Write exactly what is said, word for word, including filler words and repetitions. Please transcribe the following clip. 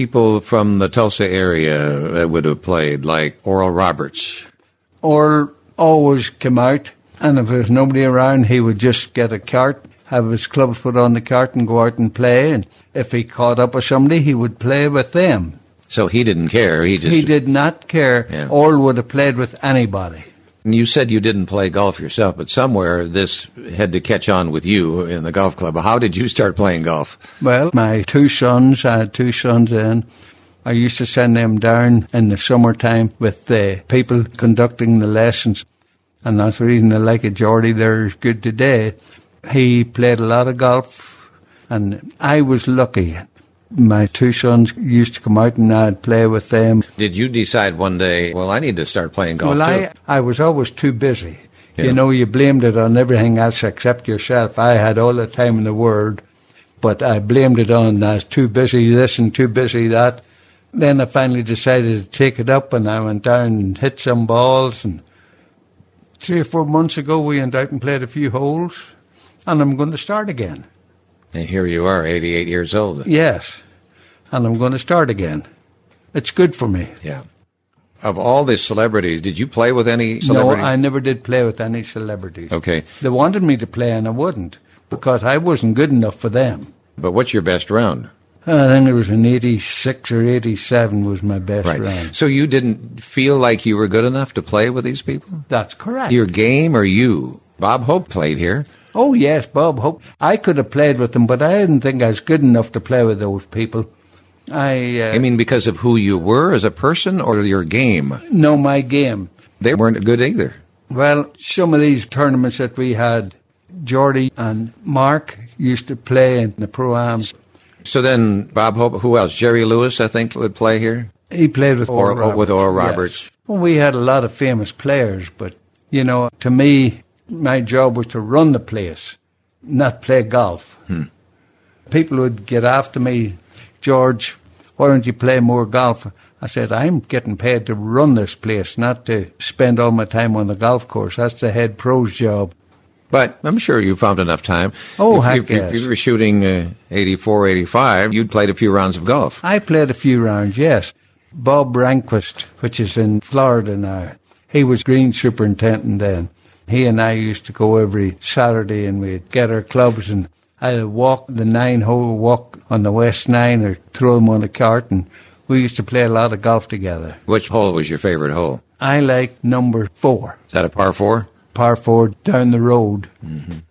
people from the Tulsa area that would have played, like Oral Roberts? Oral always came out, and if there was nobody around, he would just get a cart, have his clubs put on the cart and go out and play. And if he caught up with somebody, he would play with them. So he didn't care. He just He did not care. Yeah. Oral would have played with anybody. You said you didn't play golf yourself, but somewhere this had to catch on with you in the golf club. How did you start playing golf? Well, my two sons, I had two sons then. I used to send them down in the summertime with the people conducting the lessons. And that's the reason I like it. Geordie there is good today. He played a lot of golf, and I was lucky. My two sons used to come out and I'd play with them. Did you decide one day, well, I need to start playing golf well, too? I, I was always too busy. Yeah. You know, you blamed it on everything else except yourself. I had all the time in the world, but I blamed it on I was too busy this and too busy that. Then I finally decided to take it up, and I went down and hit some balls. And three or four months ago, we went out and played a few holes, and I'm going to start again. And here you are, eighty-eight years old. Yes, and I'm going to start again. It's good for me. Yeah. Of all the celebrities, did you play with any celebrities? No, I never did play with any celebrities. Okay. They wanted me to play, and I wouldn't, because I wasn't good enough for them. But what's your best round? I think it was an eighty-six or eighty-seven was my best Right. round. So you didn't feel like you were good enough to play with these people? That's correct. Your game or you? Bob Hope played here. Oh, yes, Bob Hope. I could have played with them, but I didn't think I was good enough to play with those people. I uh, I mean, because of who you were as a person or your game? know my game. They weren't good either. Well, some of these tournaments that we had, Geordie and Mark used to play in the Pro-Ams. So then Bob Hope, who else? Jerry Lewis, I think, would play here? He played with Or, Oral Roberts. with Oral yes. Roberts. Well, we had a lot of famous players, but, you know, to me, my job was to run the place, not play golf. Hmm. People would get after me, George, why don't you play more golf? I said, I'm getting paid to run this place, not to spend all my time on the golf course. That's the head pro's job. But I'm sure you found enough time. Oh, if, heck if, yes. if you were shooting uh, eighty-four, eighty-five, you'd played a few rounds of golf. I played a few rounds, yes. Bob Ranquist, which is in Florida now, he was green superintendent then. He and I used to go every Saturday, and we'd get our clubs and either walk the nine-hole, walk on the West Nine, or throw them on a cart, and we used to play a lot of golf together. Which hole was your favorite hole? I like number four. Is that a par four? Par four down the road. Mm-hmm.